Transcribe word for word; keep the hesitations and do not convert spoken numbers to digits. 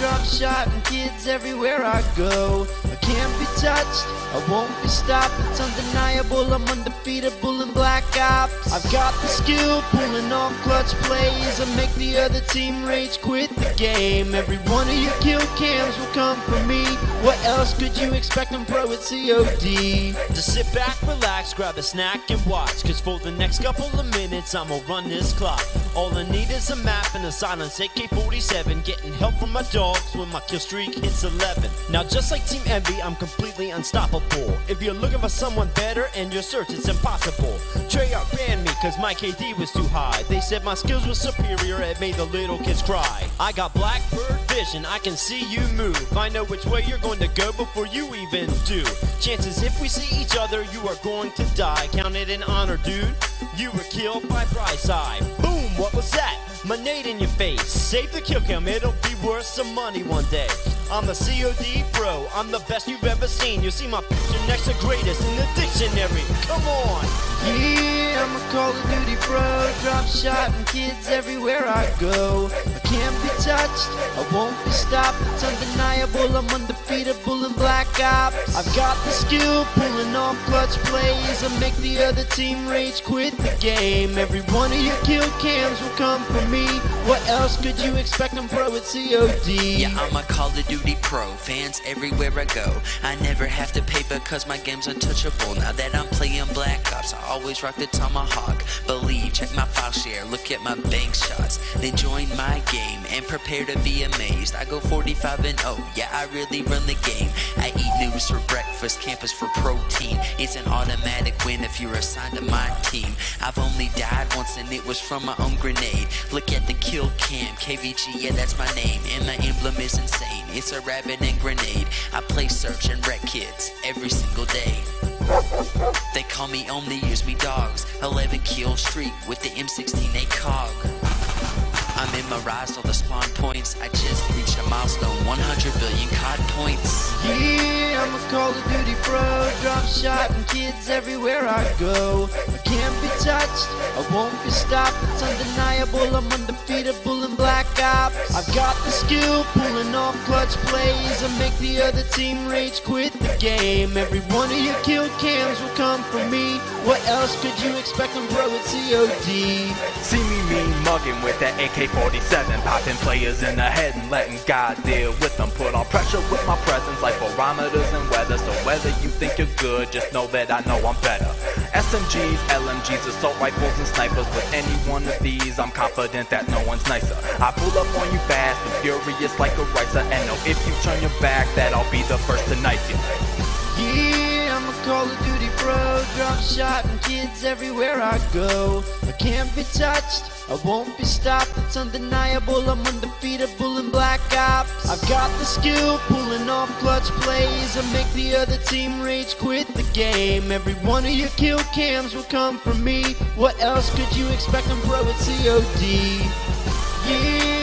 drop shot and kids everywhere I go. I can't be touched, I won't be stopped. It's undeniable, I'm undefeatable in Black Ops. I've got the skill, pulling off clutch plays. I make the other team rage quit the game. Every one of your kill cams will come from me. What else could you expect? I'm pro at C O D. Just sit back, relax, grab a snack and watch, cause for the next couple of minutes I'ma run this clock. All I need is a map and a silenced A K forty-seven, getting help from my dogs when my kill streak hits eleven. Now just like Team Envy, I'm completely unstoppable. If you're looking for someone better in your search, it's impossible. Treyarch banned me cause my K D was too high. They said my skills were superior, it made the little kids cry. I got Blackbird vision, I can see you move. I know which way you're going to go before you even do. Chances if we see each other, you are going to die. Count it an honor, dude. You were killed by Brightside. Boom, what was that? My nade in your face. Save the kill cam, it'll be worth some money one day. I'm the C O D pro, I'm the best you've ever seen. You'll see my picture next to greatest in the dictionary. Come on! Yeah, I'm a Call of Duty pro, drop shot and kids everywhere I go. I can't be touched, I won't be stopped. It's undeniable, I'm undefeatable in Black Ops. I've got the skill, pulling off clutch plays. I make the other team rage quit the game. Every one of your kill cams will come from me. What else could you expect? I'm pro at C O D. Yeah, I'm a Call of Duty pro, fans everywhere I go. I never have to pay because my game's untouchable. Now that I'm playing Black Ops, I always rock the tomahawk. Believe, check my file share, look at my bank shots. Then join my game and prepare to be amazed. I go forty-five and oh, yeah, I really run the game. I eat news for breakfast, campus for protein. It's an automatic win if you're assigned to my team. I've only died once and it was from my own grenade. Look at the kill cam, K V G, yeah, that's my name. And my emblem is insane, it's a rabbit and grenade. I play search and wreck kids every single day. They call me on, they use me dogs. eleven kill streak with the M sixteen A cog. I'm in my rise, all the spawn points. I just reached a milestone, one hundred billion C O D points. Yeah, I'm a Call of Duty pro, drop shot and kids everywhere I go. I can't be touched, I won't be stopped. It's undeniable, I'm undefeatable in Black Ops. I've got the skill, pulling off clutch plays. I make the other team rage quit the game. Every one of your kill cams will come from me. What else could you expect? I'm pro at C O D. See me mean mugging with that A K forty-seven, popping players in the head and letting God deal with them. Put on pressure with my presence like barometers and weather. So whether you think you're good, just know that I know I'm better. S M Gs, L M Gs, assault rifles and snipers. With any one of these, I'm confident that no one's nicer. I pull up on you fast and furious like a racer. And know if you turn your back, that I'll be the first to knife you. Yeah, I'm a Call of Duty pro, drop shot and kids everywhere I go. I can't be touched, I won't be stopped. It's undeniable, I'm undefeatable in Black Ops. I've got the skill, pulling off clutch plays. I make the other team rage quit the game. Every one of your kill cams will come from me. What else could you expect? I'm pro at C O D. Yeah.